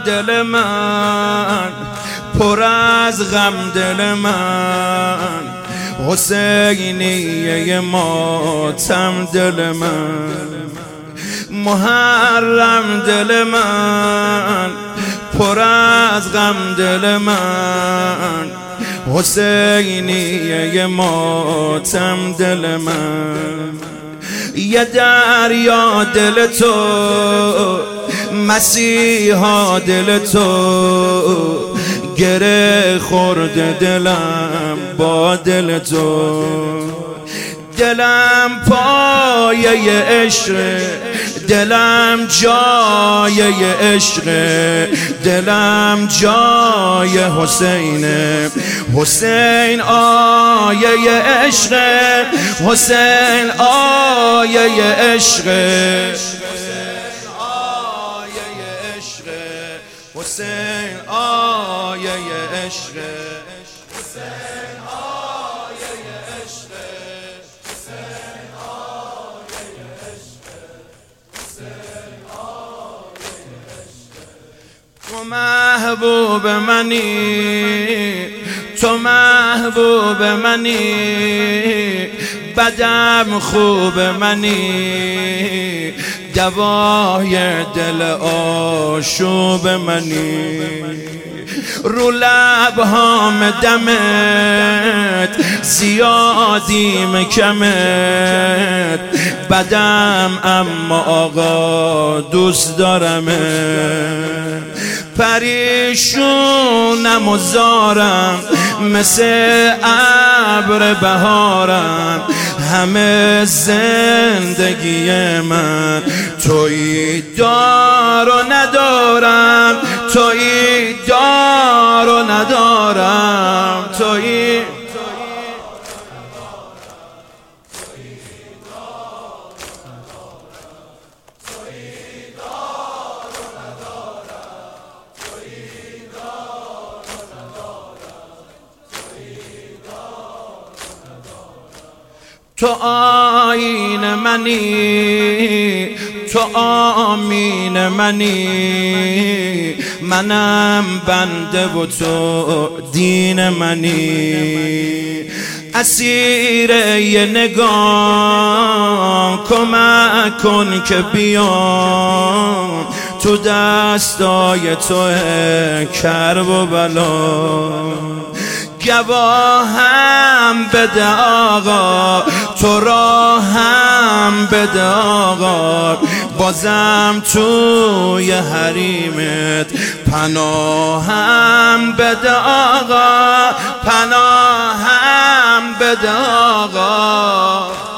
دل من، پر از غم دل من، حسینیه ماتم دل من، محرم دل من، پر از غم دل من، حسینیه ماتم دل من. یه دریا دل تو، مسیحا دل تو، گره خورده دلم با دل تو. دلم پایه عشق، دلم جای عشق، دلم جای حسینه. حسین آیه عشق، حسین آیه عشق، حسین آیه عشق، حسین آیه عشق، حسین آیه عشق، حسین آیه عشق. تو محبوب منی، تو محبوب منی، بدم خوب منی، دوای دل آشوب منی. رو لبهام دمت، زیادیم کمت، بدم اما آقا دوست دارمت. پریشونم و زارم مثل ابر بهارم، همه زندگی من تویی دار و ندارم، تویی دار و ندارم، تویی تو آیین منی، تو آمین منی، منم بنده و تو دین منی. اسیر یه نگاه کمک کن که بیام، تو دستای تو کرب و بلا. گواهم بده آقا، تو راهم بده آقا، بازم توی حریمت پناهم بده آقا، پناهم بده آقا.